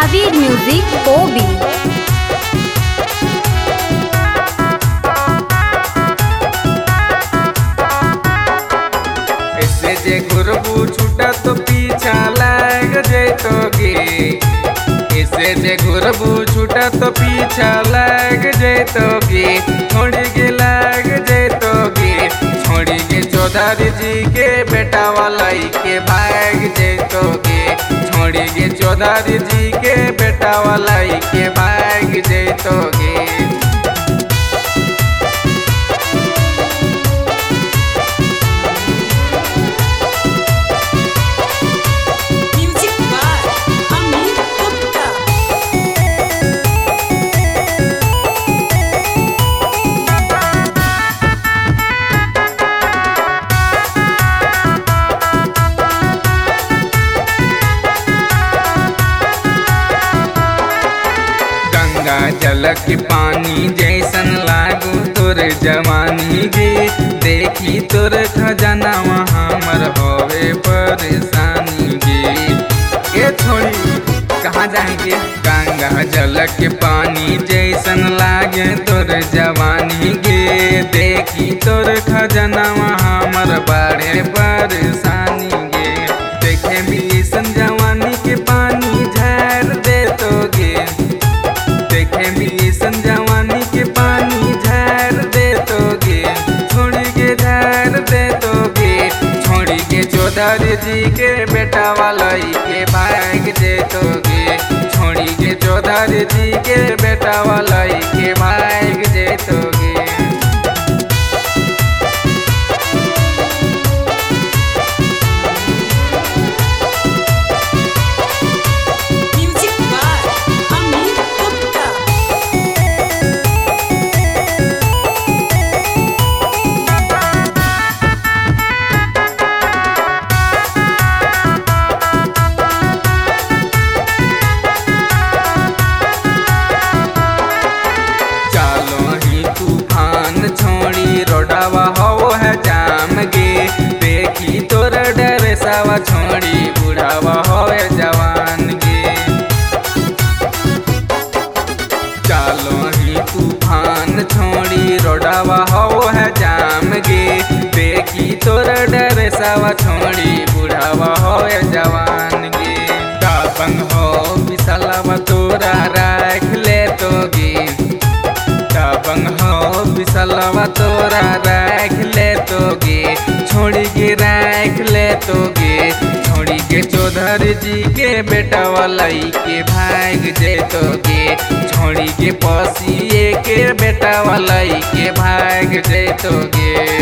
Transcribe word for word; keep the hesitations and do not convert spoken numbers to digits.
Mahavir music ओबी। ऐसे जे घुरबू छूटा तो पीछा लाग जैतोगे। ऐसे जे घुरबू छूटा तो पीछा लाग जैतोगे। छोड़ी के लाग जैतोगे। छोड़ी के चौधरी जी के बेटा वाला के भाग जैतोगे। छोड़ी के चौधरी जी के बेटा वाला के भाग जैतोगे। Music by Amit Gupta. गंगा जल के पानी जैसन लागू तोर जवानी गे। देखी तोर खजाना हमर होवे परेशानी गे। ये छोड़ी कहाँ जाएंगे। गंगा जल के पानी जैसन लागे तोर जवानी गे। देखी तोर खजाना हमर बड़े परेशानी गे। देखे भी ऐसन जवानी के पानी झाड़ दे तोगे। देखे भी संजवानी के पानी झाड़ दे तोगे। छोड़ी के झाड़ दे तोगे। छोड़ी के चौधरी जी के बेटा वाला के भाग दे तोगे। छोड़ी के चौधरी जी के बेटा वाला के भाग दे तोगे। Music by Amit Gupta. चलो ही तूफान छोड़ी रोडावा हो है जाम गे। देखी तोर डर सावा छोड़ी बुढ़ावा हो है जवान गे। चलो ही तूफान छोड़ी रोडावा हो है जाम गे। देखी तोर डर सावा छोड़ी बुढ़ावा हो है जवान गे। दाबंग हो विशालावा तोरा राख ले तोगे। दाबंग हो विशालवा तोरा राख ले तोगे। छोड़ी के राख ले तोगे। छोड़ी के चौधरी जी के बेटा वाला के भाग जैतोगे। छोड़ी के पसिए के बेटा वाला के भाग जैतोगे।